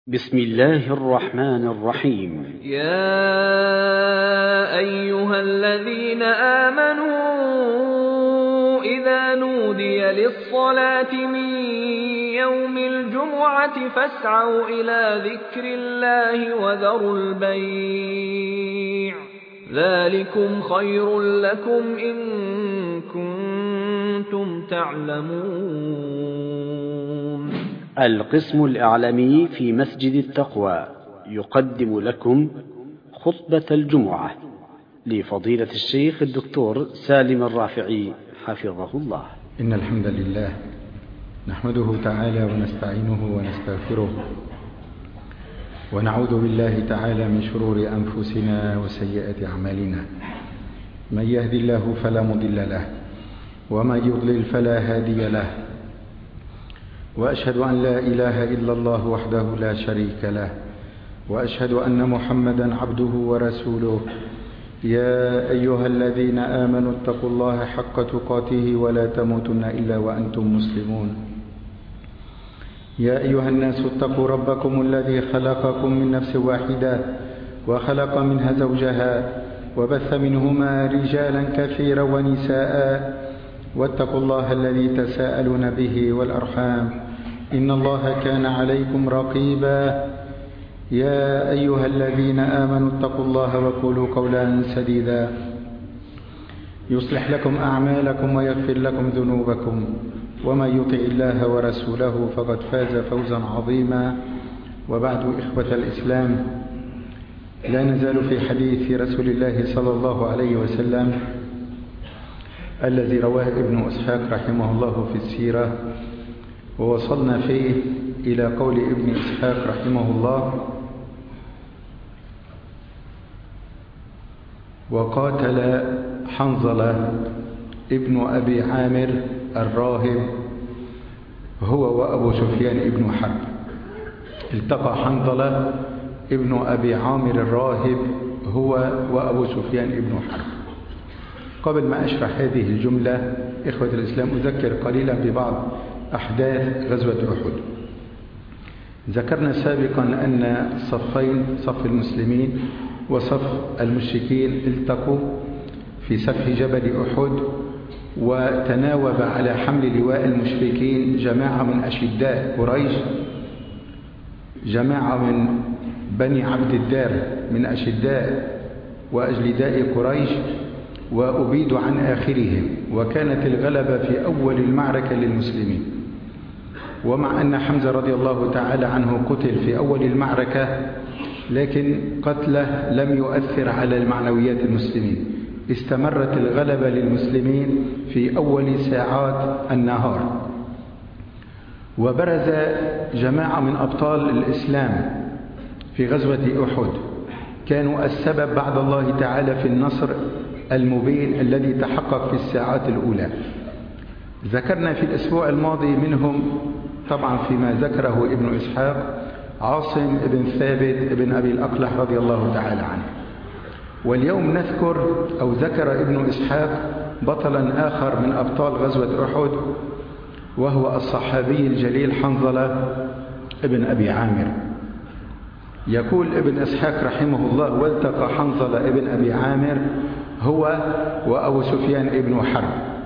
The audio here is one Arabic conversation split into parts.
بسم الله الرحمن الرحيم. يا أيها الذين آمنوا إذا نودي للصلاة من يوم الجمعة فاسعوا إلى ذكر الله وذروا البيع ذلكم خير لكم إن كنتم تعلمون. القسم الإعلامي في مسجد التقوى يقدم لكم خطبة الجمعة لفضيلة الشيخ الدكتور سالم الرافعي حفظه الله. إن الحمد لله نحمده تعالى ونستعينه ونستغفره ونعوذ بالله تعالى من شرور أنفسنا وسيئات أعمالنا. من يهدي الله فلا مضل له ومن يضلل فلا هادي له، وأشهد أن لا إله إلا الله وحده لا شريك له، وأشهد أن محمدا عبده ورسوله. يا أيها الذين آمنوا اتقوا الله حق تقاته ولا تموتن إلا وأنتم مسلمون. يا أيها الناس اتقوا ربكم الذي خلقكم من نفس واحدة وخلق منها زوجها وبث منهما رجالا كثيرا ونساء، واتقوا الله الذي تساءلون به والأرحام إن الله كان عليكم رقيبا. يا أيها الذين آمنوا اتقوا الله وقولوا قولا سديدا يصلح لكم أعمالكم ويغفر لكم ذنوبكم، ومن يطع الله ورسوله فقد فاز فوزا عظيما. وبعد، إخوة الإسلام، لا نزال في حديث رسول الله صلى الله عليه وسلم الذي رواه ابن إسحاق رحمه الله في السيرة، ووصلنا فيه إلى قول ابن إسحاق رحمه الله: وقاتل حنظلة ابن أبي عامر الراهب هو وأبو سفيان ابن حرب. التقى حنظلة ابن أبي عامر الراهب هو وأبو سفيان ابن حرب. قبل ما أشرح هذه الجملة، إخوة الإسلام، أذكر قليلا ببعض أحداث غزوة أحد. ذكرنا سابقا أن صفين، صف المسلمين وصف المشركين، التقوا في سفح جبل أحد، وتناوب على حمل لواء المشركين جماعة من أشداء قريش، جماعة من بني عبد الدار من أشداء وأجلداء قريش، وأبيدوا عن آخرهم، وكانت الغلبة في أول المعركة للمسلمين. ومع أن حمزة رضي الله تعالى عنه قتل في أول المعركة، لكن قتله لم يؤثر على المعنويات المسلمين. استمرت الغلبة للمسلمين في أول ساعات النهار، وبرز جماعة من أبطال الإسلام في غزوة أحد، كانوا السبب بعد الله تعالى في النصر المبين الذي تحقق في الساعات الأولى. ذكرنا في الأسبوع الماضي منهم طبعا فيما ذكره ابن إسحاق عاصم بن ثابت بن أبي الأقلح رضي الله تعالى عنه. واليوم نذكر أو ذكر ابن إسحاق بطلا آخر من أبطال غزوة أحد، وهو الصحابي الجليل حنظلة ابن أبي عامر. يقول ابن إسحاق رحمه الله: والتقى حنظلة ابن أبي عامر هو وأبو سفيان ابن حرب.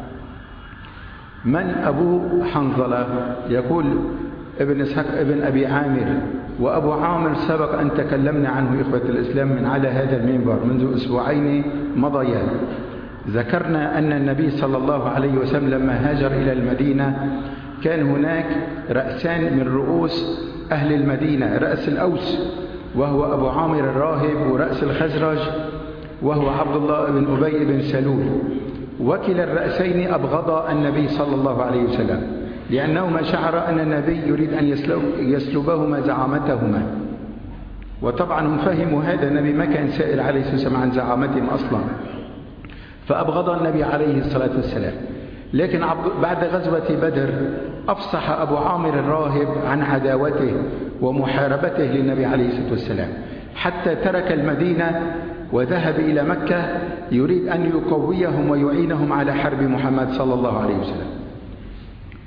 من أبو حنظلة؟ يقول ابن إسحاق ابن أبي عامر. وأبو عامر سبق أن تكلمنا عنه إخوة الإسلام من على هذا المنبر منذ أسبوعين مضيا. ذكرنا أن النبي صلى الله عليه وسلم لما هاجر إلى المدينة كان هناك رأسان من رؤوس أهل المدينة: رأس الأوس وهو أبو عامر الراهب، ورأس الخزرج وهو عبد الله بن أبي بن سلول. وكلا الرأسين أبغضا النبي صلى الله عليه وسلم، لأنهما شعر أن النبي يريد أن يسلبهما زعامتهما. وطبعا هم فهموا هذا، النبي ما كان سائل عليه الصلاة والسلام عن زعامتهم أصلا، فأبغض النبي عليه الصلاة والسلام. لكن بعد غزوة بدر أفصح أبو عامر الراهب عن عداوته ومحاربته للنبي عليه الصلاة والسلام، حتى ترك المدينة وذهب إلى مكة يريد أن يقويهم ويعينهم على حرب محمد صلى الله عليه وسلم.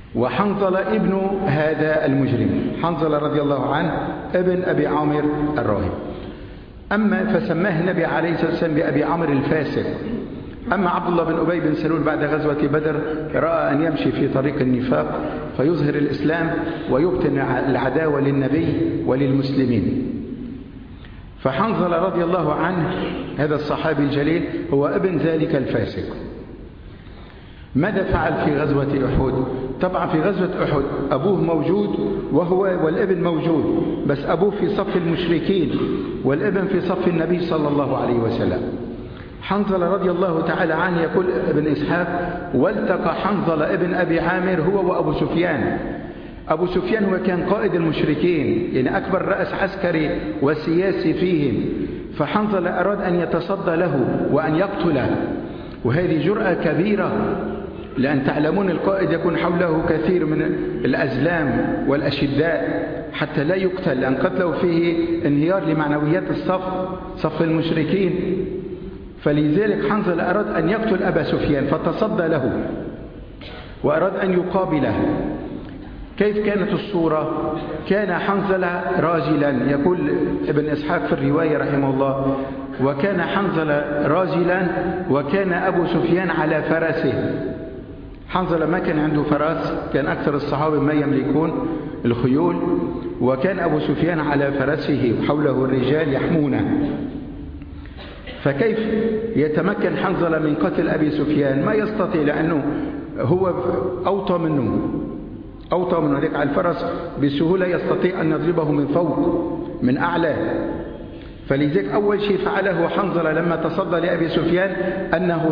وحنظلة ابن هذا المجرم، حنظلة رضي الله عنه ابن أبي عامر الراهب. أما فسماه النبي عليه الصلاة والسلام بأبي عامر الفاسق. أما عبد الله بن أبي بن سلول بعد غزوة بدر رأى أن يمشي في طريق النفاق فيظهر الإسلام ويبطن العداوة للنبي وللمسلمين. فحنظلة رضي الله عنه هذا الصحابي الجليل هو ابن ذلك الفاسق. ماذا فعل في غزوة أحد؟ طبعا في غزوة أحد أبوه موجود وهو والابن موجود، بس أبوه في صف المشركين والابن في صف النبي صلى الله عليه وسلم. حنظلة رضي الله تعالى عنه يقول ابن إسحاق: والتقى حنظلة ابن أبي عامر هو وأبو سفيان. أبو سفيان هو كان قائد المشركين، يعني أكبر رأس عسكري وسياسي فيهم، فحنظلة أراد أن يتصدى له وأن يقتله، وهذه جرأة كبيرة، لأن تعلمون القائد يكون حوله كثير من الأزلام والأشداء حتى لا يقتل، لأن قتله فيه انهيار لمعنويات صف المشركين. فلذلك حنظلة أراد أن يقتل أبا سفيان فتصدى له وأراد أن يقابله. كيف كانت الصورة؟ كان حنظلة راجلا، يقول ابن إسحاق في الرواية رحمه الله: وكان حنظلة راجلا وكان أبو سفيان على فرسه. حنظلة ما كان عنده فرس، كان أكثر الصحابة ما يملكون الخيول، وكان أبو سفيان على فرسه وحوله الرجال يحمونه. فكيف يتمكن حنظلة من قتل أبي سفيان؟ ما يستطيع، لأنه هو أوطى منه ذلك على الفرس بسهولة، يستطيع أن يضربه من فوق من أعلى. فلذلك أول شيء فعله حنظلة لما تصدى لأبي سفيان أنه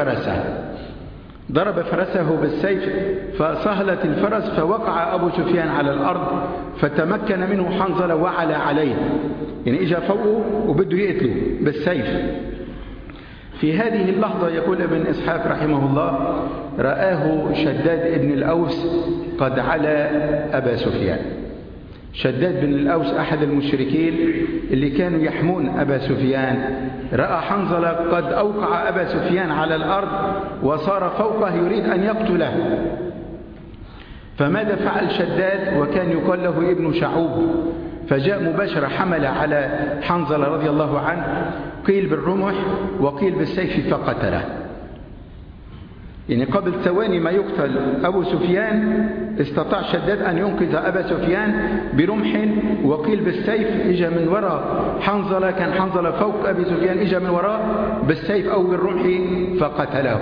ضرب فرسه بالسيف فسهلت الفرس، فوقع أبو سفيان على الأرض، فتمكن منه حنظلة وعلى عليه، يعني إجا فوقه وبده يقتله بالسيف. في هذه اللحظة يقول ابن إسحاق رحمه الله: رآه شداد ابن الأوس قد علا أبا سفيان. شداد بن الأوس أحد المشركين اللي كانوا يحمون أبا سفيان، رأى حنظلة قد أوقع أبا سفيان على الأرض وصار فوقه يريد أن يقتله. فماذا فعل شداد؟ وكان يقال له ابن شعوب، فجاء مباشرة حمل على حنظلة رضي الله عنه، قيل بالرمح وقيل بالسيف فقتله. يعني قبل ثواني ما يقتل أبو سفيان استطاع شداد أن ينقذ أبا سفيان برمح وقيل بالسيف. إجا من وراء حنظلة، كان حنظلة فوق أبي سفيان، إجا من وراء بالسيف أو بالرمح فقتله.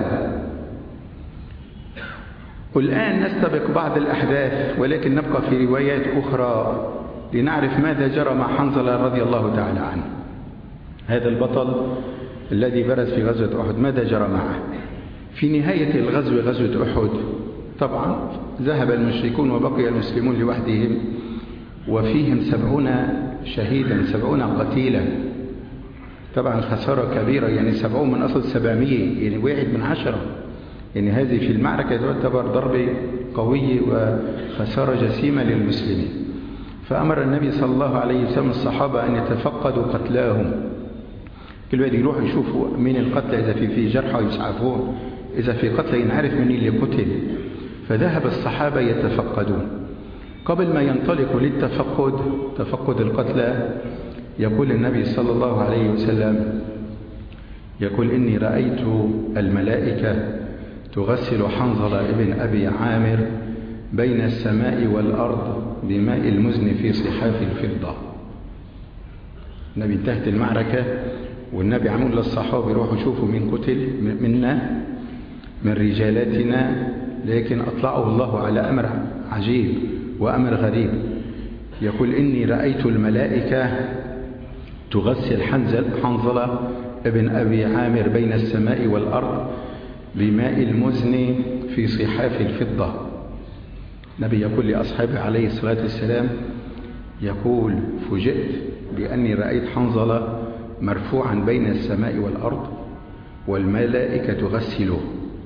والآن نستبق بعض الأحداث، ولكن نبقى في روايات أخرى لنعرف ماذا جرى مع حنظلة رضي الله تعالى عنه. هذا البطل الذي برز في غزوة أحد ماذا جرى معه؟ في نهاية الغزو، غزوة أحد، طبعا ذهب المشركون وبقي المسلمون لوحدهم، وفيهم 70 شهيدا 70 قتيلا. طبعا خسارة كبيرة، يعني 70 من أصل 700، يعني 1 من 10. يعني هذه في المعركة تعتبر ضربة قوية وخسارة جسيمة للمسلمين. فأمر النبي صلى الله عليه وسلم الصحابة أن يتفقدوا قتلاهم، كل واحد يروح يشوفوا مين القتلى، إذا في جرحى يسعفوه، إذا في قتلى ينعرف من اللي قتل. فذهب الصحابة يتفقدون. قبل ما ينطلقوا للتفقد، تفقد القتلى، يقول النبي صلى الله عليه وسلم، يقول: إني رأيت الملائكة تغسل حنظلة ابن أبي عامر بين السماء والأرض بماء المزن في صحاف الفضة. النبي انتهت المعركة والنبي عمل للصحابة يروحوا يشوفوا من قتل منا من رجالاتنا، لكن أطلعه الله على أمر عجيب وأمر غريب. يقول: إني رأيت الملائكة تغسل حنظلة ابن أبي عامر بين السماء والأرض بماء المزن في صحاف الفضة. النبي يقول لأصحابه عليه الصلاة والسلام، يقول: فوجئت بأني رأيت حنظلة مرفوعا بين السماء والأرض والملائكة تغسله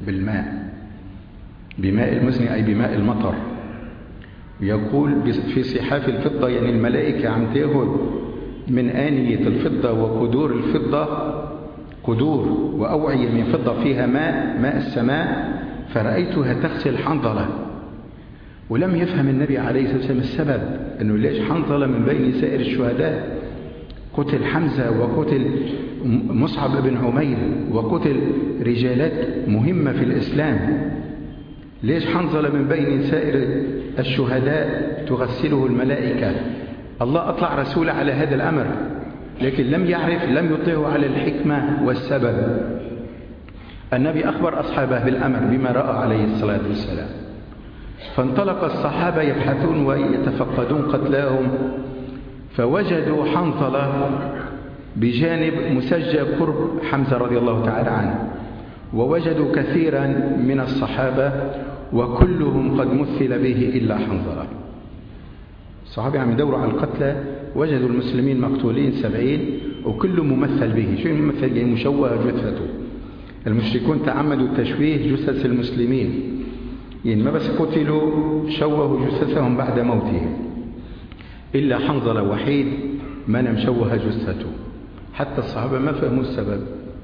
بماء المزن، أي بماء المطر. يقول في صحاف الفضة، يعني الملائكة عم تاخذ من آنية الفضة وقدور الفضة، قدور وأوعية من فضة فيها ماء السماء، فرأيتها تغسل حنظلة ولم يفهم النبي عليه الصلاة والسلام السبب أنه ليش حنظلة من بين سائر الشهداء. قتل حمزة وقتل مصعب بن عمير وقتل رجالات مهمة في الإسلام، ليش حنظلة من بين سائر الشهداء تغسله الملائكة؟ الله أطلع رسوله على هذا الأمر، لكن لم يعرف، لم يطلعه على الحكمة والسبب. النبي أخبر أصحابه بالأمر بما رأى عليه الصلاة والسلام، فانطلق الصحابة يبحثون ويتفقدون قتلاهم، فوجدوا حنظلة بجانب مسجى قرب حمزة رضي الله تعالى عنه، ووجدوا كثيرا من الصحابة وكلهم قد مثل به إلا حنظلة. الصحابة عم يدوروا على القتلى، وجدوا المسلمين مقتولين 70 وكله ممثل به. شو الممثل؟ يعني مشوه جثته. المشركون تعمدوا تشويه جثث المسلمين، يعني ما بس قتلوا شوهوا جثثهم بعد موتهم، إلا حنظلة وحيد ما مشوه جثته. حتى الصحابة ما فهموا السبب.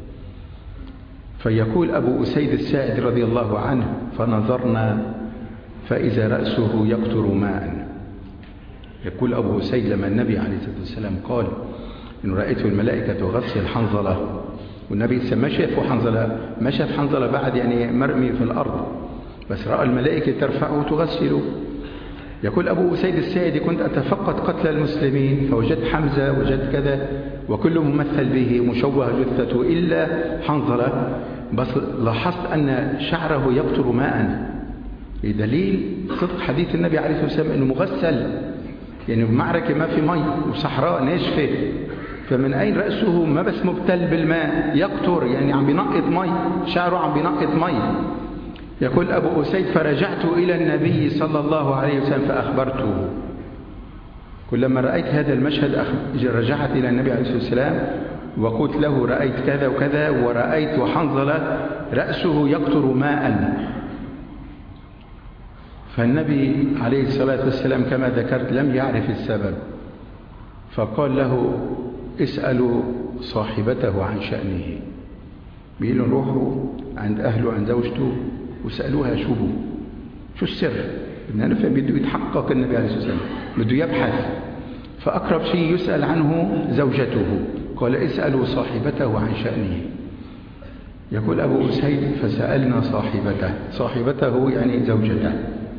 فيقول أبو أسيد الساعدي رضي الله عنه: فنظرنا فإذا رأسه يقطر ماء. يقول أبو أسيد لما النبي عليه الصلاة والسلام قال إن رأيت الملائكة تغسل حنظلة، والنبي ما شاف حنظلة، ما شاف حنظلة بعد يعني مرمي في الأرض، بس رأى الملائكة ترفعه وتغسله. يقول أبو أسيد الساعدي: كنت أتفقد قتل المسلمين فوجدت حمزة، وجدت كذا، وكل ممثل به مشوه جثته إلا حنظلة، بس لاحظت أن شعره يقطر ماء، دليل صدق حديث النبي عليه الصلاة والسلام أنه مغسل، يعني بمعركة ما في مي وصحراء ناشفة، فمن أين رأسه ما بس مبتل بالماء يقطر، يعني عم بينقط مي، شعره عم بينقط مي. يقول أبو أسيد: فرجعت إلى النبي صلى الله عليه وسلم فأخبرته. كلما رأيت هذا المشهد رجعت إلى النبي عليه الصلاة والسلام وقلت له: رأيت كذا وكذا، ورأيت حنظلة رأسه يقطر ماء. فالنبي عليه الصلاة والسلام كما ذكرت لم يعرف السبب، فقال له: اسألوا صاحبته عن شأنه. بيقول له: روحوا عند أهله عند زوجته وسألوها شو السر. بدنا نفهم، بده يتحقق النبي عليه الصلاة والسلام، بده يبحث، فأقرب شيء يسأل عنه زوجته. قال: اسألوا صاحبته عن شأنه. يقول أبو أسيد: فسألنا صاحبته يعني زوجته،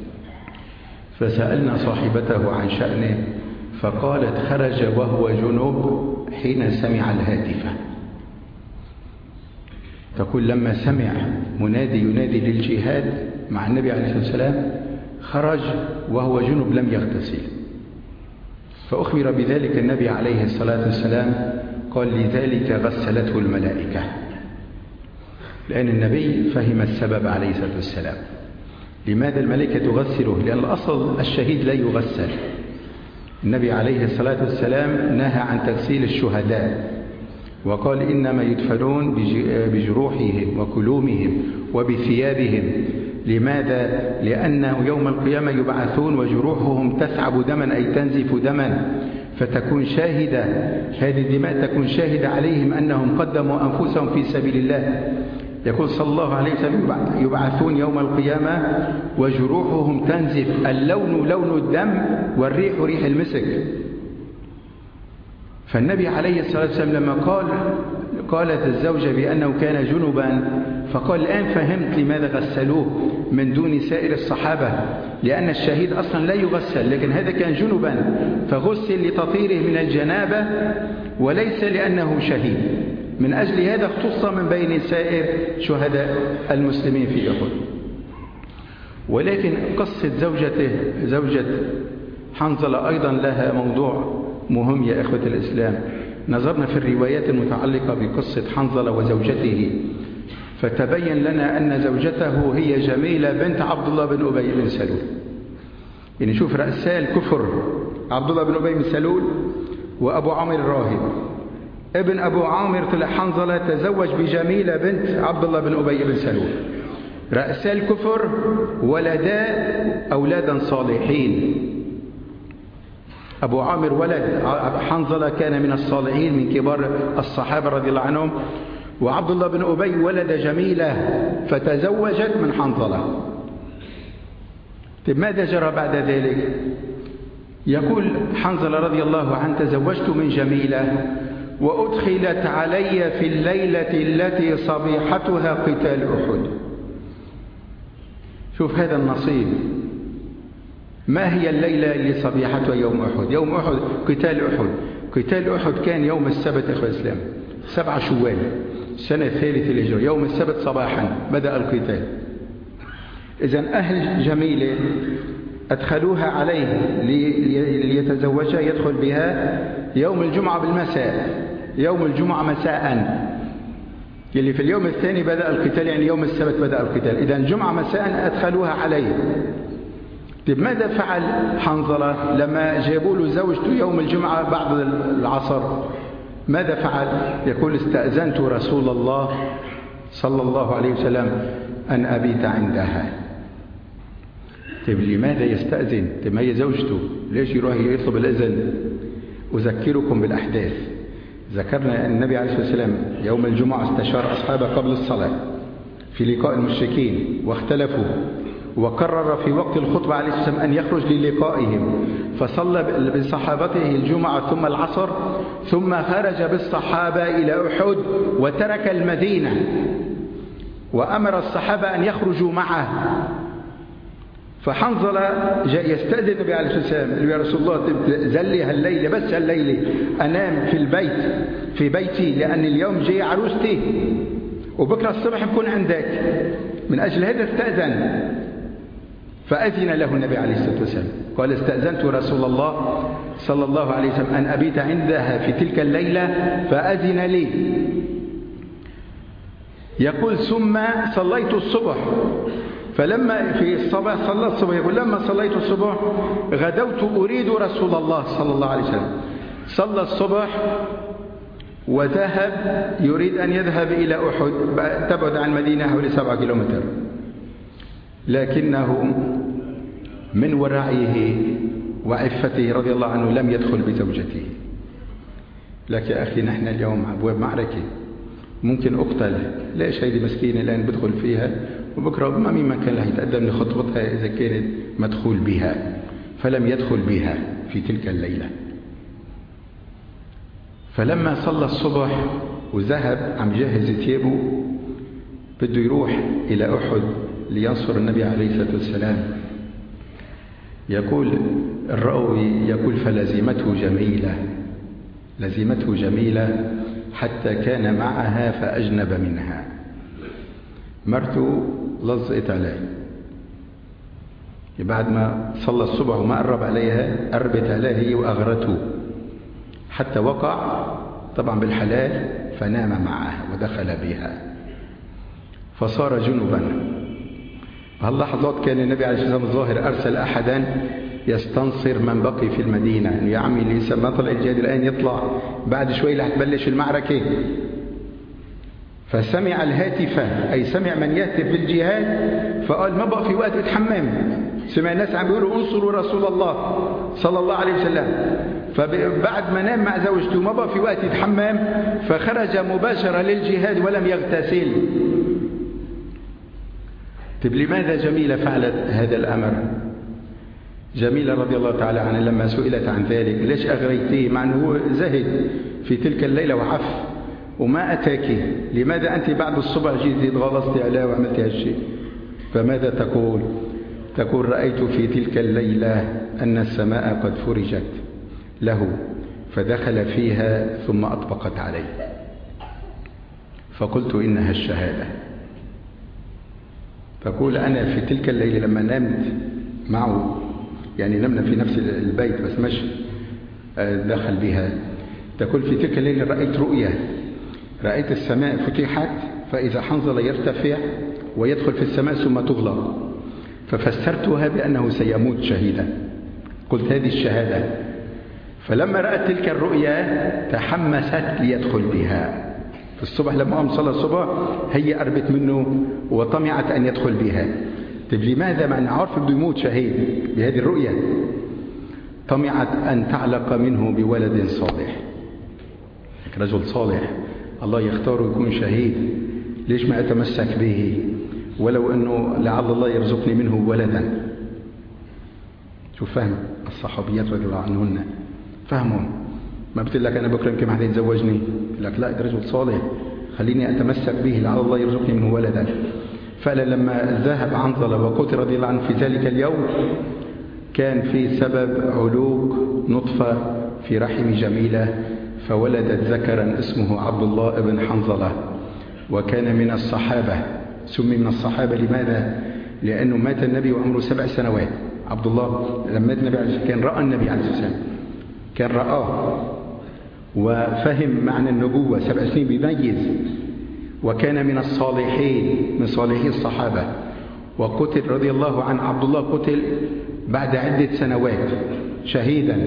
فسألنا صاحبته عن شأنه فقالت: خرج وهو جنوب حين سمع الهاتف. تقول: لما سمع منادي ينادي للجهاد مع النبي عليه الصلاة والسلام خرج وهو جنوب لم يغتسل، فأخبر بذلك النبي عليه الصلاة والسلام، قال: لذلك غسلته الملائكة. لأن النبي فهم السبب عليه الصلاة والسلام. لماذا الملائكة تغسله؟ لأن الأصل الشهيد لا يغسل. النبي عليه الصلاة والسلام نهى عن تغسيل الشهداء، وقال: إنما يدفنون بجروحهم وكلومهم وبثيابهم. لماذا؟ لأنه يوم القيامة يبعثون وجروحهم تثعب دما، أي تنزف دما، فتكون شاهدة، هذه الدماء تكون شاهدة عليهم أنهم قدموا أنفسهم في سبيل الله. يقول صلى الله عليه وسلم: يبعثون يوم القيامة وجروحهم تنزف، اللون لون الدم والريح ريح المسك. فالنبي عليه الصلاة والسلام لما قالت الزوجة بأنه كان جنبا، فقال: الآن فهمت لماذا غسلوه من دون سائر الصحابة، لأن الشهيد أصلا لا يغسل، لكن هذا كان جنبا فغسل لتطهيره من الجنابة وليس لأنه شهيد. من أجل هذا اختص من بين سائر شهداء المسلمين في أحد. ولكن قصة زوجة حنظلة أيضا لها موضوع مهم يا إخوة الإسلام. نظرنا في الروايات المتعلقة بقصة حنظلة وزوجته، فتبين لنا أن زوجته هي جميلة بنت عبد الله بن أبي بن سلول. يعني شوف رأسا الكفر عبد الله بن أبي بن سلول وأبو عامر الراهب. ابن أبو عامر طلع حنظلة تزوج بجميلة بنت عبد الله بن أبي بن سلول. رأسا الكفر ولدا أولادا صالحين. أبو عامر ولد حنظلة كان من الصالحين من كبار الصحابة رضي الله عنهم، وعبد الله بن أبي ولد جميلة فتزوجت من حنظلة. طيب ماذا جرى بعد ذلك؟ يقول حنظلة رضي الله عنه: تزوجت من جميلة وأدخلت علي في الليلة التي صبيحتها قتال أحد. شوف هذا النصيب. ما هي الليلة اللي صبيحتها يوم أحد؟ يوم أحد قتال أحد. قتال أحد كان يوم السبت إخوة الإسلام 7 شوال السنة الثالثة للهجرة، يوم السبت صباحا بدأ القتال. إذن أهل جميلة أدخلوها عليه ليتزوجها، يدخل بها يوم الجمعة بالمساء، يوم الجمعة مساء، اللي في اليوم الثاني بدأ القتال، يعني يوم السبت بدأ القتال. إذن الجمعة مساء أدخلوها عليه. طيب ماذا فعل حنظلة لما جابوا له زوجته يوم الجمعة بعد العصر؟ ماذا فعل؟ يقول: استأذنت رسول الله صلى الله عليه وسلم أن أبيت عندها. طيب لماذا يستأذن؟ طيب ما هي زوجته، ليش يروح يطلب الإذن؟ أذكركم بالأحداث. ذكرنا أن النبي عليه الصلاة والسلام يوم الجمعة استشار أصحابه قبل الصلاة في لقاء المشركين واختلفوا، وقرر في وقت الخطبة عليه الصلاة والسلام أن يخرج للقائهم، فصلى بصحابته الجمعة ثم العصر، ثم خرج بالصحابة إلى أحد وترك المدينة، وأمر الصحابة أن يخرجوا معه. فحنظلة جاء يستأذن النبي عليه الصلاة والسلام: يا رسول الله زلي هالليلة، بس هالليلة أنام في البيت في بيتي، لأن اليوم جاي عروستي وبكرة الصبح بكون عندك. من أجل هذا استأذن. فأذن له النبي عليه الصلاة والسلام، قال: استأذنت رسول الله صلى الله عليه وسلم أن أبيت عندها في تلك الليلة فأذن لي. يقول: ثم صليت الصبح، فلما في الصباح صلى الصبح، يقول: لما صليت الصبح غدوت أريد رسول الله صلى الله عليه وسلم. صلى الصبح وذهب يريد أن يذهب إلى أحد، تبعد عن المدينة حوالي 7 كيلومتر، لكنه من ورعيه وعفته رضي الله عنه لم يدخل بزوجته. لك يا أخي نحن اليوم أبواب معركة، ممكن أقتل، ليش هيدي مسكينة الآن بدخل فيها وبكرة ما مين كان لها يتقدم لخطبتها إذا كانت مدخول بها، فلم يدخل بها في تلك الليلة. فلما صلى الصبح وذهب عم يجهز ثيابه بده يروح إلى أحد لينصر النبي عليه الصلاة والسلام، يقول الراوي يقول: فلزمته جميلة، لزمته جميلة حتى كان معها فأجنب منها. مرته لزقت عليه بعد ما صلى الصبح وما قرب عليها، قربت عليه هي وأغرته حتى وقع طبعا بالحلال، فنام معها ودخل بها فصار جنبا. هاللحظات كان النبي عليه الصلاة والسلام الظاهر أرسل أحدا يستنصر من بقي في المدينة، إنه يا عمي لسه ما طلع الجهاد الآن، يطلع بعد شوي رح تبلش المعركة. فسمع الهاتف، أي سمع من يهتف بالجهاد، فقال: ما بقى في وقت اتحمم. سمع الناس عم بيقولوا: انصروا رسول الله صلى الله عليه وسلم. فبعد ما نام مع زوجته ما بقى في وقت يتحمم، فخرج مباشرة للجهاد ولم يغتسل. طيب لماذا جميلة فعلت هذا الأمر؟ جميلة رضي الله تعالى عنها لما سئلت عن ذلك: ليش أغريتيه مع أنه هو زهد في تلك الليلة وعف وما أتاك، لماذا أنت بعد الصبح جيت غلصت عليه وعملت هالشيء؟ فماذا تقول؟ تقول: رأيت في تلك الليلة أن السماء قد فرجت له فدخل فيها ثم أطبقت عليه، فقلت: إنها الشهادة. تقول: أنا في تلك الليلة لما نمت معه، يعني نمنا في نفس البيت بس مش دخل بها، تقول: في تلك الليلة رأيت رؤية، رأيت السماء فتحت فإذا حنظلة يرتفع ويدخل في السماء ثم تغلق، ففسرتها بأنه سيموت شهيدا، قلت هذه الشهادة. فلما رأت تلك الرؤيا تحمست ليدخل بها. في الصبح لما قام صلى الصبح هي قربت منه وطمعت أن يدخل بها. طيب لماذا؟ مع أن عارف بده يموت شهيد بهذه الرؤيا، طمعت أن تعلق منه بولد صالح، رجل صالح الله يختاره يكون شهيد، ليش ما أتمسك به ولو أنه لعل الله يرزقني منه ولدا. شوف فهم الصحابيات رضي الله عنهن، فهمهم. ما بتقول لك أنا بكرة يمكن حد يتزوجني، يقول لك لا، ده رجل صالح خليني أتمسك به لعل الله يرزقني منه ولدا. فلما ذهب حنظلة وقتل رضي الله عنه في ذلك اليوم، كان في سبب علوق نطفة في رحم جميلة، فولدت ذكرا اسمه عبد الله بن حنظلة، وكان من الصحابة. سمي من الصحابة لماذا؟ لأنه مات النبي وعمره 7 سنوات. عبد الله لما مات النبي كان رأى النبي عليه الصلاة والسلام، كان رآه وفهم معنى النبوة، 7 سنين بيميز، وكان من الصالحين من صالحي الصحابة. وقتل رضي الله عنه عبد الله، قتل بعد عدة سنوات شهيدا.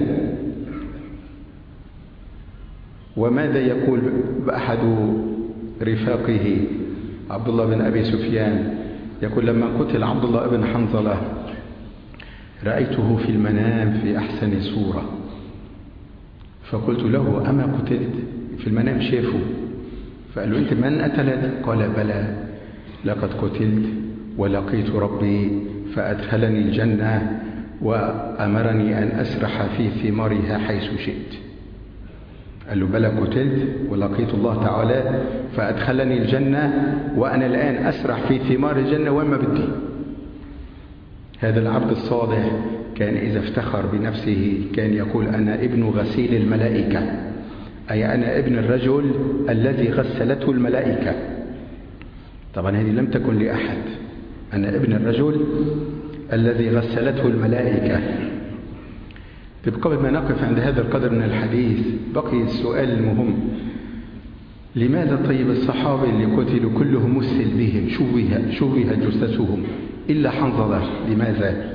وماذا يقول أحد رفاقه عبد الله بن أبي سفيان؟ يقول لما قتل عبد الله بن حنظلة رأيته في المنام في أحسن صورة، فقلت له أما قتلت؟ في المنام شافه، فقال له أنت من قتلت؟ قال بلى، لقد قتلت ولقيت ربي فأدخلني الجنة وأمرني أن أسرح في ثمارها حيث شئت. قال له بلى قتلت ولقيت الله تعالى فأدخلني الجنة، وأنا الآن أسرح في ثمار الجنة وما بدي. هذا العبد الصالح كان إذا افتخر بنفسه كان يقول أنا ابن غسيل الملائكة، أي أنا ابن الرجل الذي غسلته الملائكة. طبعا هذه لم تكن لأحد، أنا ابن الرجل الذي غسلته الملائكة. قبل ما نقف عند هذا القدر من الحديث بقي السؤال المهم: لماذا طيب الصحابة اللي قتلوا كلهم مثل بهم شوه جثثهم إلا حنظلة؟ لماذا؟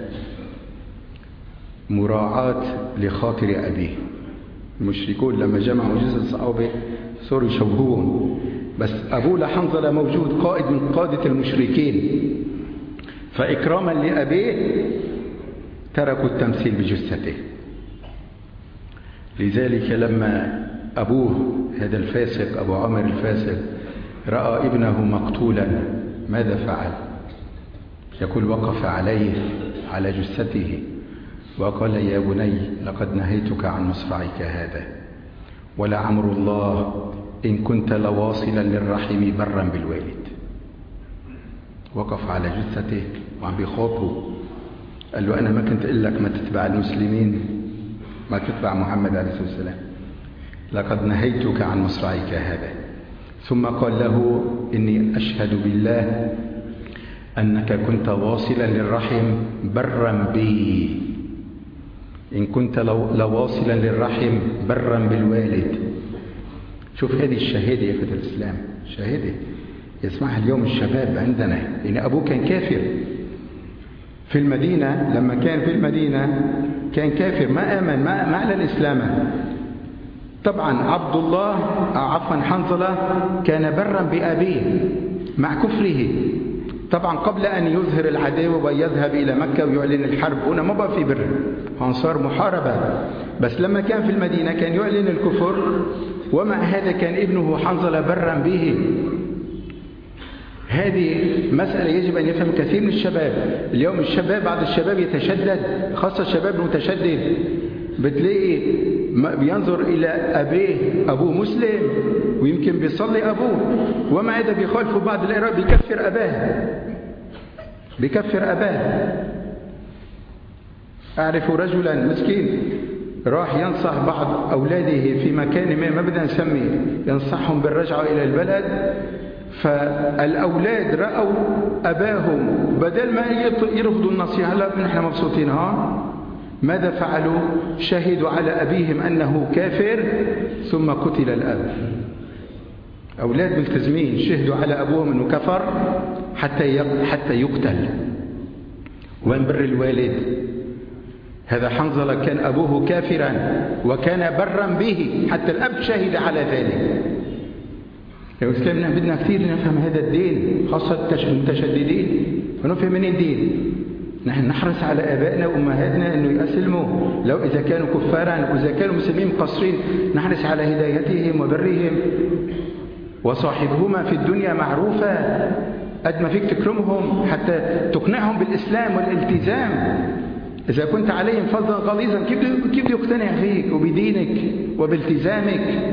مراعاة لخاطر أبيه. المشركون لما جمعوا جثث الصحابة صاروا يشوهون، بس أبوه لحنظلة موجود، قائد من قادة المشركين، فإكراما لأبيه تركوا التمثيل بجثته. لذلك لما أبوه هذا الفاسق أبو عمر الفاسق رأى ابنه مقتولا ماذا فعل؟ يقول وقف عليه على جثته وقال يا بني لقد نهيتك عن مصرعك هذا، ولعمر الله إن كنت لواصلا للرحم برا بالوالد. وقف على جثته وعم بيخاطبه، قال له أنا ما كنت أقول لك ما تتبع المسلمين، ما تتبع محمد عليه الصلاة والسلام، لقد نهيتك عن مصرعك هذا. ثم قال له إني أشهد بالله أنك كنت واصلا للرحم برا بي، إن كنت لواصلا للرحم برا بالوالد. شوف هذه الشهادة يا أخوة الإسلام، شهادة يسمعها اليوم الشباب عندنا. إن أبوه كان كافر في المدينة، لما كان في المدينة كان كافر، ما آمن، ما أعلن الإسلام. طبعا عبد الله عفوا حنظلة كان برا بأبيه مع كفره. طبعا قبل أن يظهر العداوة ويذهب إلى مكة ويعلن الحرب، هنا ما بقى في بر، صار محاربة. بس لما كان في المدينة كان يعلن الكفر، ومع هذا كان ابنه حنظلة برا به. هذه مسألة يجب أن يفهم كثير من الشباب. اليوم الشباب، بعض الشباب يتشدد، خاصة الشباب المتشدد، بتلاقي بينظر إلى أبوه مسلم ويمكن بيصلي أبوه، ومع هذا بيخالفوا بعض الآراء، بيكفر أباه. أعرف رجلا مسكين راح ينصح بعض أولاده في مكان ما بدنا نسميه، ينصحهم بالرجعة إلى البلد، فالأولاد رأوا أباهم بدل ما يرفضوا النصيحة، لا نحن مبسوطين، ماذا فعلوا؟ شهدوا على أبيهم أنه كافر ثم قتل الأب. أولاد ملتزمين شهدوا على أبوهم أنه كفر حتى يقتل. وين بر الوالد؟ هذا حنظلة كان أبوه كافرا وكان برا به، حتى الأب شهد على ذلك. يا إسلامنا بدنا كثير نفهم هذا الدين، خاصة المتشددين، ونفهم من الدين. نحن نحرص على آبائنا وأمهاتنا أنه يسلموا، لو إذا كانوا كفارا وإذا كانوا مسلمين مقصرين نحرص على هدايتهم وبرهم، وصاحبهما في الدنيا معروفة، قد ما فيك تكرمهم حتى تقنعهم بالإسلام والالتزام. إذا كنت عليهم فظا غليظا كيف يقتنع فيك وبدينك وبالتزامك؟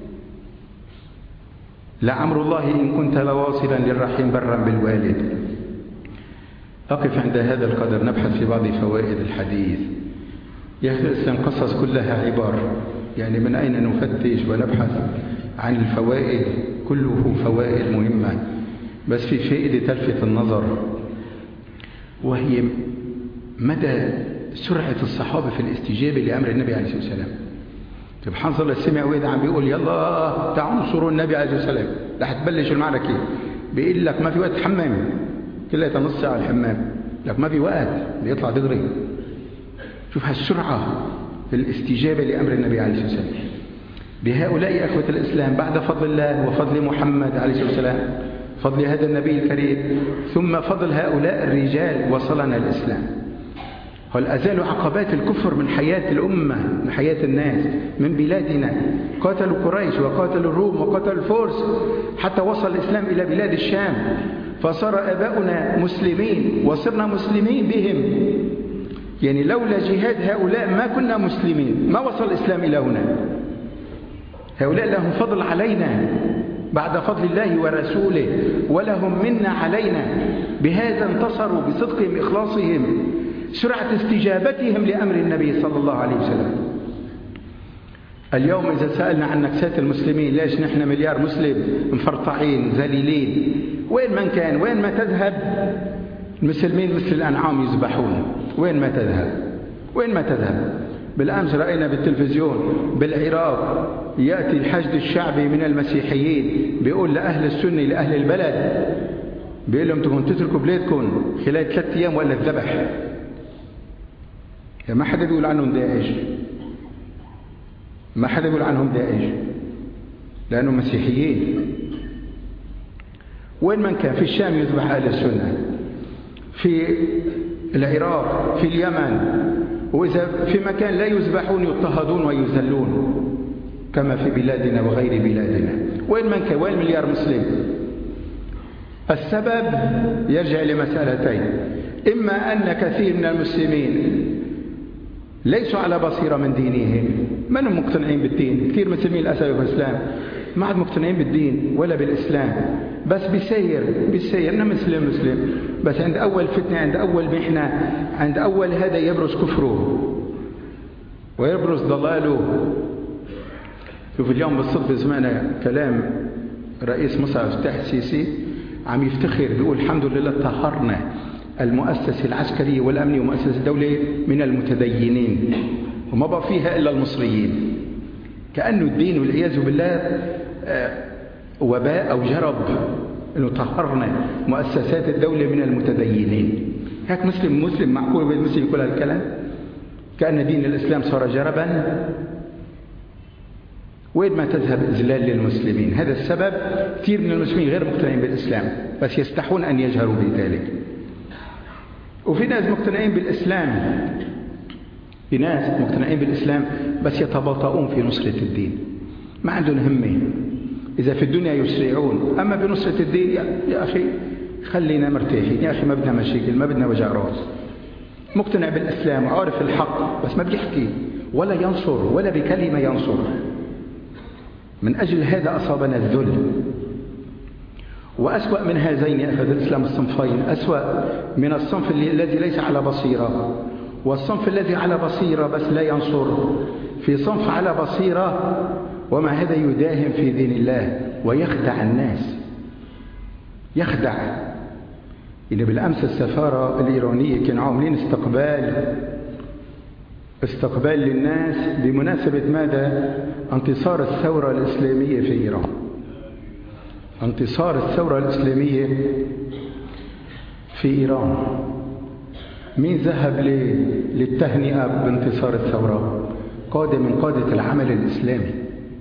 لعمر الله إن كنت لواصلا للرحم برا بالوالد. أقف عند هذا القدر، نبحث في بعض فوائد الحديث. يا أخي الإسلام قصص كلها عبر، يعني من أين نفتش ونبحث عن الفوائد؟ كله فوائد مهمة، بس في فائدة تلفت النظر، وهي مدى سرعة الصحابة في الاستجابة لأمر النبي عليه الصلاة والسلام. سبحان الله، سمع واحد عم بيقول يلا تعالوا انصروا النبي عليه الصلاة والسلام، رح تبلش المعركة، بيقول لك ما في وقت حمام، كلها نص ساعة الحمام، لك ما في وقت، بيطلع دغري. شوف هالسرعة في الاستجابة لأمر النبي عليه الصلاة والسلام. بهؤلاء أخوة الإسلام بعد فضل الله وفضل محمد عليه الصلاة والسلام، فضل هذا النبي الكريم، ثم فضل هؤلاء الرجال، وصلنا الإسلام. هل أزالوا عقبات الكفر من حياة الأمة، من حياة الناس، من بلادنا. قاتلوا قريش وقاتلوا الروم وقاتلوا الفرس حتى وصل الإسلام إلى بلاد الشام، فصار آباؤنا مسلمين وصرنا مسلمين بهم. يعني لولا جهاد هؤلاء ما كنا مسلمين، ما وصل الإسلام إلى هنا. هؤلاء لهم فضل علينا بعد فضل الله ورسوله، ولهم منا علينا. بهذا انتصروا بصدقهم إخلاصهم، سرعة استجابتهم لأمر النبي صلى الله عليه وسلم. اليوم إذا سألنا عن نكسات المسلمين، ليش نحن مليار مسلم مفرطعين ذليلين، وين من كان، وين ما تذهب المسلمين مثل الأنعام يذبحون، وين ما تذهب، وين ما تذهب. بالأمس رأينا بالتلفزيون بالعراق يأتي الحشد الشعبي من المسيحيين، بيقول لأهل السنة لأهل البلد، بيقول لهم تكون تتركوا بلادكم خلال 3 أيام ولا الذبح. ما حدا بيقول عنهم داعش، ما حدا بيقول عنهم داعش، لأنهم مسيحيين. وين من كان، في الشام يذبح أهل السنة، في العراق، في اليمن، وإذا في مكان لا يذبحون يضطهدون ويذلون كما في بلادنا وغير بلادنا. وين من كان، وين مليار مسلم؟ السبب يرجع لمسألتين: إما أن كثير من المسلمين ليسوا على بصيرة من دينهم، ما هم مقتنعين بالدين. كثير مسلمين للأسف في الإسلام ما عاد مقتنعين بالدين ولا بالإسلام، بس بيسير أنا مسلم، بس عند أول فتنة، عند أول محنة، عند أول هذا يبرز كفره ويبرز ضلاله. شوف اليوم بالصدفة سمعنا كلام رئيس مصر عبد الفتاح السيسي عم يفتخر، بيقول الحمد لله طهرنا المؤسسة العسكرية والأمنية ومؤسسة الدولة من المتدينين، وما بقى فيها إلا المصريين. كأنه الدين والعياذ بالله وباء أو جرب، إنه طهرنا مؤسسات الدولة من المتدينين. هيك مسلم معقول بالمسلم يقول هالكلام؟ كأن دين الإسلام صار جربا. وين ما تذهب إذلال للمسلمين. هذا السبب كثير من المسلمين غير مقتنعين بالإسلام، بس يستحون أن يجهروا بذلك. وفي ناس مقتنعين بالإسلام، في ناس مقتنعين بالإسلام بس يتباطؤون في نصرة الدين، ما عندهم همة. إذا في الدنيا يسرعون، أما بنصرة الدين يا أخي خلينا مرتاحين، يا أخي ما بدنا مشاكل، ما بدنا وجع راس. مقتنع بالإسلام وعارف الحق بس ما بيحكي ولا ينصر ولا بكلمة ينصر. من أجل هذا أصابنا الذل. وأسوأ من هذين يا أخذ الإسلام الصنفين، أسوأ من الصنف الذي ليس على بصيرة والصنف الذي على بصيرة بس لا ينصر. في صنف على بصيرة ومع هذا يداهم في دين الله ويخدع الناس، يخدع. إن بالأمس السفارة الإيرانية كانوا عاملين استقبال للناس بمناسبة ماذا؟ انتصار الثورة الإسلامية في إيران. انتصار الثورة الإسلامية في إيران. مين ذهب للتهنئة بانتصار الثورة؟ قادة من قادة العمل الإسلامي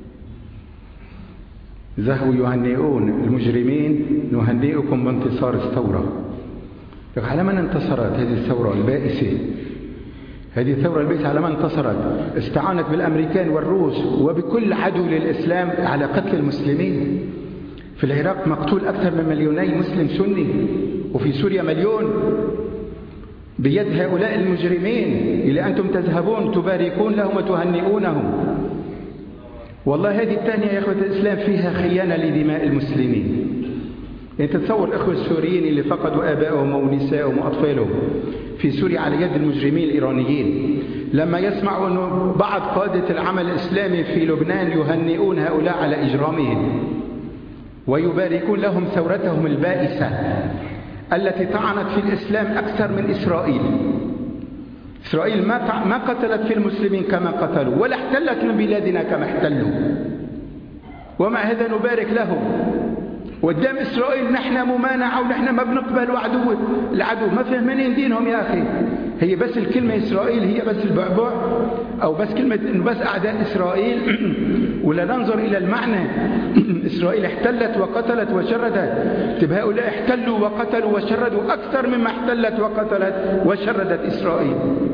ذهبوا يهنئون المجرمين: نهنئكم بانتصار الثورة. على من انتصرت هذه الثورة البائسة؟ هذه الثورة البائسة على من انتصرت؟ استعانت بالأمريكان والروس وبكل عدو للإسلام على قتل المسلمين. في العراق مقتول أكثر من 2 مليون مسلم سني، وفي سوريا 1 مليون. بيد هؤلاء المجرمين اللي أنتم تذهبون تباركون لهم وتهنئونهم. والله هذه الثانية يا أخوة الإسلام فيها خيانة لدماء المسلمين. يعني تتصور الأخوة السوريين اللي فقدوا آبائهم ونسائهم وأطفالهم في سوريا على يد المجرمين الإيرانيين، لما يسمعوا أن بعض قادة العمل الإسلامي في لبنان يهنئون هؤلاء على إجرامهم ويباركون لهم ثورتهم البائسة التي طعنت في الإسلام أكثر من إسرائيل. إسرائيل ما قتلت في المسلمين كما قتلوا، ولا احتلت من بلادنا كما احتلوا، ومع هذا نبارك لهم. قدام إسرائيل نحن ممانعة ونحن ما بنقبل العدو. ما فهمين دينهم يا أخي. هي بس الكلمة إسرائيل هي بس البعبع، أو بس كلمة إنه بس أعداء إسرائيل، ولا ننظر إلى المعنى. إسرائيل احتلت وقتلت وشردت، تبقى هؤلاء احتلوا وقتلوا وشردوا أكثر مما احتلت وقتلت وشردت إسرائيل.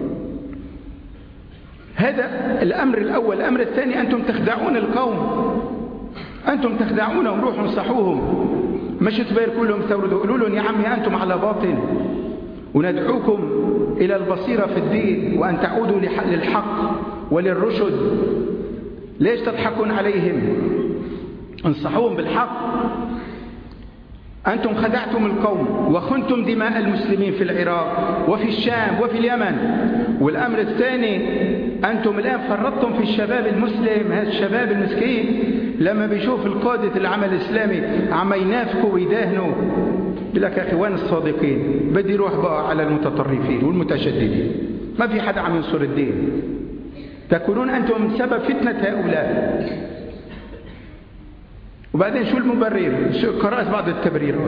هذا الأمر الأول. الأمر الثاني، أنتم تخدعون القوم، أنتم تخدعونهم. روحوا انصحوهم، مش تباركوا لهم ثوروا، قولوا لهم يا عمي أنتم على باطل، وندعوكم إلى البصيرة في الدين وأن تعودوا للحق وللرشد. ليش تضحكون عليهم؟ انصحوهم بالحق. أنتم خدعتم القوم وخنتم دماء المسلمين في العراق وفي الشام وفي اليمن. والأمر الثاني، أنتم الآن فرطتم في الشباب المسلم. هذا الشباب المسكين لما بيشوف القادة العمل الإسلامي عم ينافقوا ويداهنوا، يقول لك يا إخوان الصادقين بدي يروح بقى على المتطرفين والمتشددين. ما في حدا عم ينصر الدين. تكونون أنتم سبب فتنة هؤلاء. وبعدين شو المبرر؟ قرأت بعض التبريرات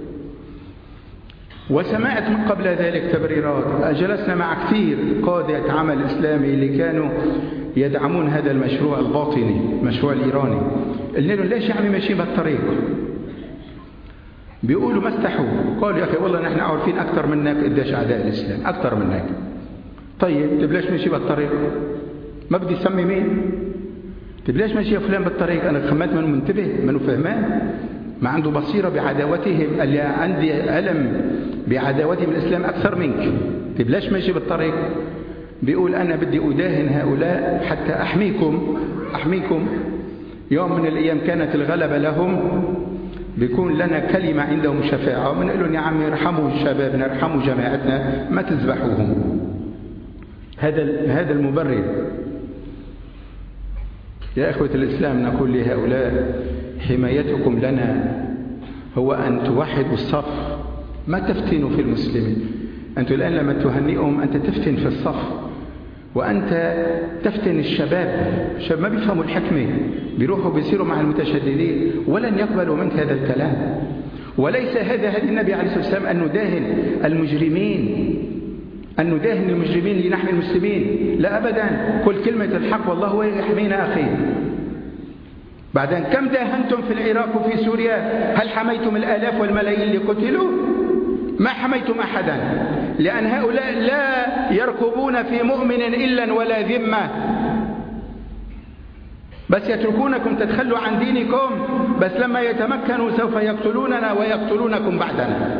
وسمعت من قبل ذلك تبريرات. جلسنا مع كثير قادة عمل إسلامي اللي كانوا يدعمون هذا المشروع الباطني، المشروع الإيراني. قلنا لهم ليش يا عمي ماشيين بهالطريق؟ بيقولوا ما استحوا. قالوا يا أخي والله نحن عارفين أكثر منك قديش أعداء الإسلام، أكثر منك. طيب ليش ماشي بهالطريق؟ ما بدي سمي مين؟ طيب ليش ماشي فلان بالطريق؟ أنا خمات منه منتبه، منه فهمان، ما عنده بصيرة بعداوتهم. اللي عندي علم بعداوتهم الإسلام أكثر منك. طيب ليش ماشي بالطريق؟ بيقول أنا بدي أداهن هؤلاء حتى أحميكم. يوم من الأيام كانت الغلبة لهم، بيكون لنا كلمة عندهم شفاعة، ومنقول لهم يا عمي ارحموا شبابنا، ارحموا جماعتنا، ما تذبحوهم. هذا المبرر. يا إخوة الإسلام، نقول لهؤلاء حمايتكم لنا هو أن توحدوا الصف، ما تفتنوا في المسلمين. أنتم الآن لما تهنئهم أنت تفتن في الصف، وأنت تفتن الشباب. الشباب ما بيفهموا الحكمة، بيروحوا بيصيروا مع المتشددين ولن يقبلوا منك هذا الكلام. وليس هذا هدي النبي عليه الصلاة والسلام أن نداهن المجرمين، أن نداهن المجرمين لنحمي المسلمين. لا أبدا. قل كلمة الحق والله هو يحمينا أخي. بعدين كم داهنتم في العراق وفي سوريا؟ هل حميتم الآلاف والملايين اللي قتلوا؟ ما حميتم أحدا، لأن هؤلاء لا يرقبون في مؤمن إلا ولا ذمة، بس يتركونكم تتخلوا عن دينكم، بس لما يتمكنوا سوف يقتلوننا ويقتلونكم بعدنا.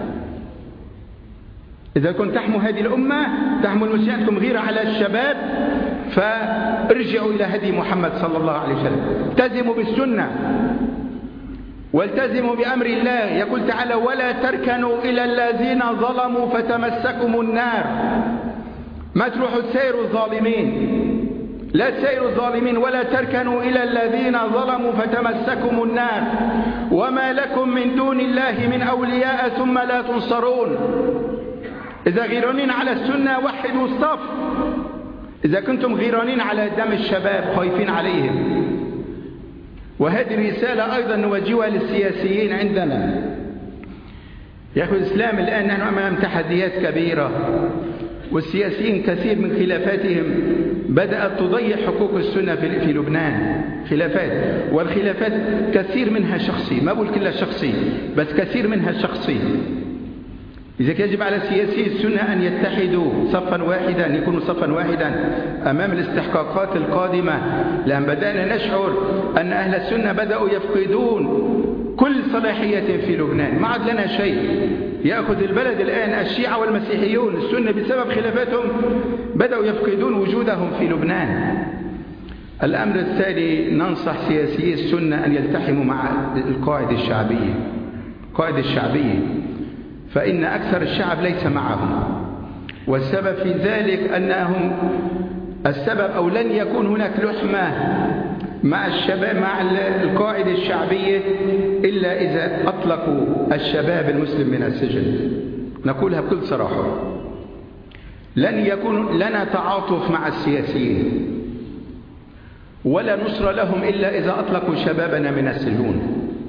إذا كنت تحموا هذه الأمة، تحموا المسلمين غيرة على الشباب، فارجعوا إلى هدي محمد صلى الله عليه وسلم، التزموا بالسنة والتزموا بأمر الله. يقول تعالى ولا تركنوا إلى الذين ظلموا فتمسكم النار. ما تروحوا تسيروا الظالمين، لا تسيروا الظالمين، ولا تركنوا إلى الذين ظلموا فتمسكم النار وما لكم من دون الله من أولياء ثم لا تنصرون. إذا غيرانين على السنة وحدوا الصف. إذا كنتم غيرانين على دم الشباب خايفين عليهم. وهذه الرسالة أيضا نوجهها للسياسيين عندنا. يا أخوة الإسلام، الآن نحن أمام تحديات كبيرة، والسياسيين كثير من خلافاتهم بدأت تضيع حقوق السنة في لبنان. خلافات، والخلافات كثير منها شخصي، ما بقول كلها شخصي، بس كثير منها شخصي. إذا يجب على سياسي السنة أن يتحدوا صفا واحدا، يكونوا صفا واحدا أمام الاستحقاقات القادمة، لأن بدأنا نشعر أن أهل السنة بدأوا يفقدون كل صلاحية في لبنان، ما عاد لنا شيء. يأخذ البلد الآن الشيعة والمسيحيون، السنة بسبب خلافاتهم بدأوا يفقدون وجودهم في لبنان. الأمر التالي، ننصح سياسيي السنة أن يلتحموا مع القاعدة الشعبية. القاعدة الشعبية فإن أكثر الشعب ليس معهم، والسبب في ذلك أنهم السبب أو لن يكون هناك لحمة مع الشباب مع القاعدة الشعبية إلا إذا أطلقوا الشباب المسلم من السجن. نقولها بكل صراحة، لن يكون لنا تعاطف مع السياسيين ولا نصر لهم إلا إذا أطلقوا شبابنا من السجون.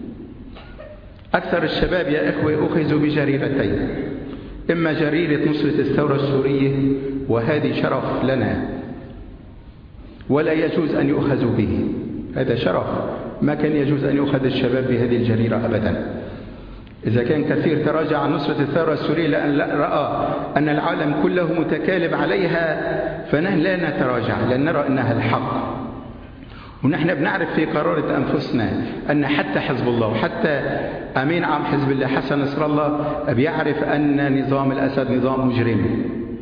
أكثر الشباب يا إخوة أخذوا بجريرتين، إما جريرة نصرة الثورة السورية، وهذه شرف لنا ولا يجوز أن يؤخذوا به، هذا شرف، ما كان يجوز أن يؤخذ الشباب بهذه الجريرة أبدا. إذا كان كثير تراجع عن نصرة الثورة السورية لأن رأى أن العالم كله متكالب عليها، فنحن لا نتراجع لأن نرى أنها الحق. ونحن بنعرف في قرارة أنفسنا أن حتى حزب الله وحتى أمين عام حزب الله حسن نصر الله بيعرف أن نظام الأسد نظام مجرم،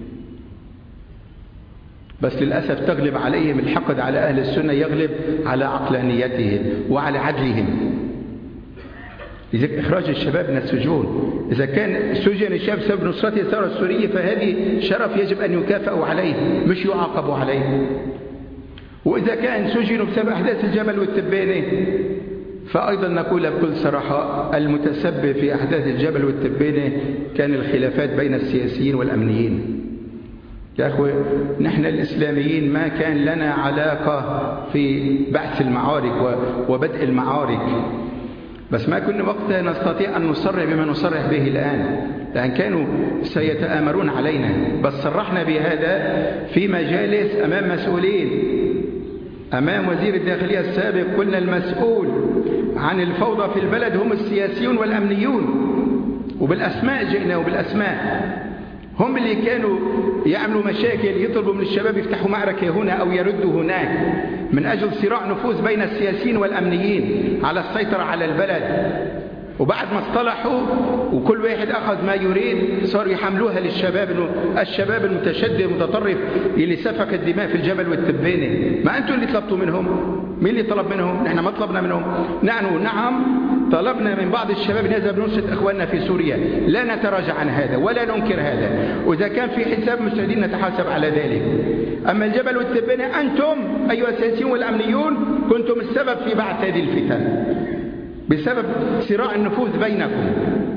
بس للأسف تغلب عليهم الحقد على أهل السنة، يغلب على عقلانيتهم وعلى عدلهم. لذلك إخراج الشباب من السجون، إذا كان سجن الشباب بسبب نصرة الثورة السورية فهذه شرف يجب أن يكافئوا عليه مش يعاقبوا عليه. وإذا كان سجنوا بسبب أحداث الجبل والتبانة فأيضا نقول بكل صراحة المتسبب في أحداث الجبل والتبانة كان الخلافات بين السياسيين والأمنيين. يا أخوة نحن الإسلاميين ما كان لنا علاقة في بعث المعارك وبدء المعارك، بس ما كنا وقتها نستطيع أن نصرح بما نصرح به الآن، لأن كانوا سيتآمرون علينا، بس صرحنا بهذا في مجالس أمام مسؤولين، أمام وزير الداخلية السابق، قلنا المسؤول عن الفوضى في البلد هم السياسيون والأمنيون، وبالأسماء جئنا وبالأسماء، هم اللي كانوا يعملوا مشاكل، يطلبوا من الشباب يفتحوا معركة هنا أو يردوا هناك من أجل صراع نفوذ بين السياسيين والأمنيين على السيطرة على البلد. وبعد ما اصطلحوا وكل واحد أخذ ما يريد صاروا يحملوها للشباب، إنه الشباب المتشدد المتطرف اللي سفك الدماء في الجبل والتبانة، ما أنتم اللي طلبتوا منهم، مين اللي طلب منهم؟ نحن ما طلبنا منهم. نعم طلبنا من بعض الشباب نذهب ننصت إخواننا في سوريا، لا نتراجع عن هذا ولا ننكر هذا، وإذا كان في حساب مستعدين نتحاسب على ذلك. أما الجبل والتبانة أنتم أيها السياسيون والأمنيون كنتم السبب في بعث هذه الفتن بسبب صراع النفوذ بينكم.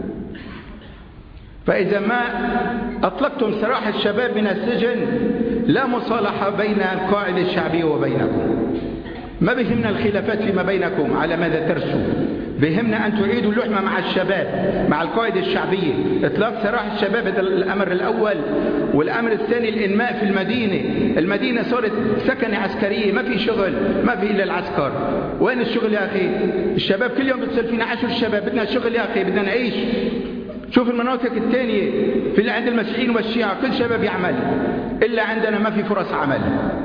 فإذا ما أطلقتم سراح الشباب من السجن لا مصالحة بين القاعدة الشعبية وبينكم. ما بهمنا الخلافات فيما بينكم على ماذا ترسوا، بهمنا أن تعيدوا اللحمة مع الشباب مع القاعدة الشعبية. إطلاق سراح الشباب هذا الأمر الأول، والأمر الثاني الإنماء في المدينة. المدينة صارت سكنة عسكرية، ما في شغل، ما في إلا العسكر. وين الشغل يا أخي؟ الشباب كل يوم بتصل فينا 10 شباب، بدنا شغل يا أخي، بدنا نعيش. شوف المناطق الثانية في اللي عند المسيحيين والشيعة كل شباب يعمل، إلا عندنا ما في فرص عمل.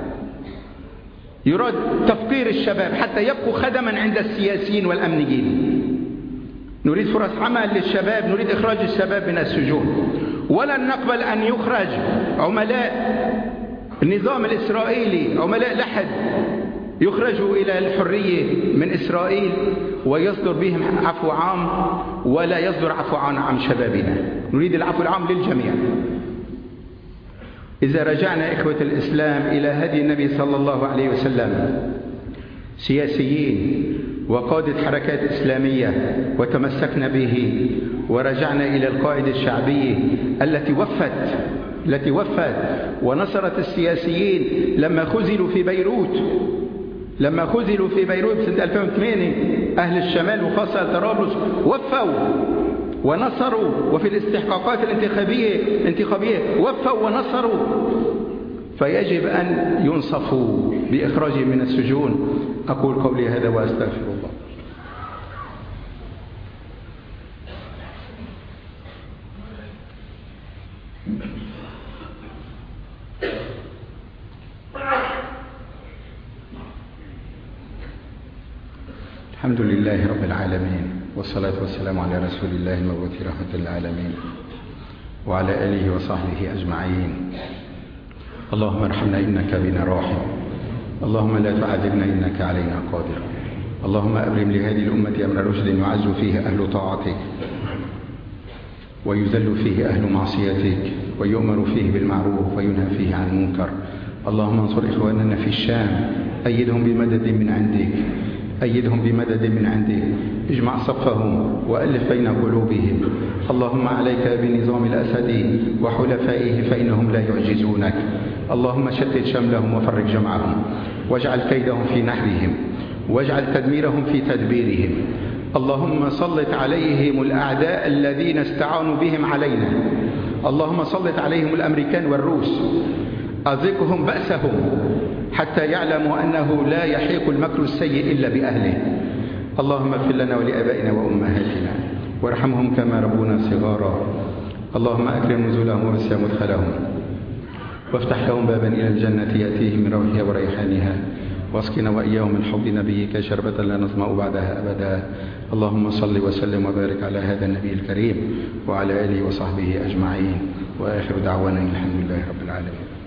يراد تفقير الشباب حتى يبقوا خدما عند السياسيين والأمنيين. نريد فرص عمل للشباب، نريد إخراج الشباب من السجون، ولن نقبل أن يخرج عملاء النظام الإسرائيلي، عملاء لحد، يخرجوا إلى الحرية من إسرائيل ويصدر بهم عفو عام، ولا يصدر عفو عن شبابنا. نريد العفو العام للجميع. إذا رجعنا إخوة الإسلام إلى هدي النبي صلى الله عليه وسلم، سياسيين وقادة حركات إسلامية، وتمسكنا به ورجعنا إلى القاعدة الشعبية التي وفت ونصرت السياسيين لما خذلوا في بيروت. سنة 2008 أهل الشمال وخاصة طرابلس وفوا ونصروا، وفي الاستحقاقات الانتخابية وفوا ونصروا. فيجب أن ينصفوا بإخراجهم من السجون. أقول قولي هذا وأستغفر الله. الحمد لله رب العالمين، والصلاة والسلام على رسول الله المبعوث رحمة للعالمين وعلى آله وصحبه أجمعين. اللهم ارحمنا إنك بنا راحم، اللهم لا تعذبنا إنك علينا قادر. اللهم أبرم لهذه الأمة أمر رشد يعز فيه أهل طاعتك ويذل فيه أهل معصيتك ويؤمر فيه بالمعروف وينهى فيه عن المنكر. اللهم انصر إخواننا في الشام، أيدهم بمدد من عندك، أيدهم بمدد من عندك، اجمع صفهم وألف بين قلوبهم. اللهم عليك بنظام الأسد وحلفائه فإنهم لا يعجزونك. اللهم شتت شملهم وفرق جمعهم، واجعل كيدهم في نحرهم، واجعل تدميرهم في تدبيرهم. اللهم سلط عليهم الأعداء الذين استعانوا بهم علينا. اللهم سلط عليهم الأمريكان والروس، أذقهم بأسهم حتى يعلموا أنه لا يحيق المكر السيء إلا بأهله. اللهم اغفر لنا ولآبائنا وأمهاتنا وارحمهم كما ربونا صغارا. اللهم أكرم نزولهم ووسع مدخلهم، وافتح لهم بابا إلى الجنة يأتيهم من روحها وريحانها، واسقنا وإياهم من حوض نبيك شربة لا نظمأ بعدها أبدا. اللهم صل وسلم وبارك على هذا النبي الكريم وعلى آله وصحبه أجمعين، وآخر دعوانا الحمد لله رب العالمين.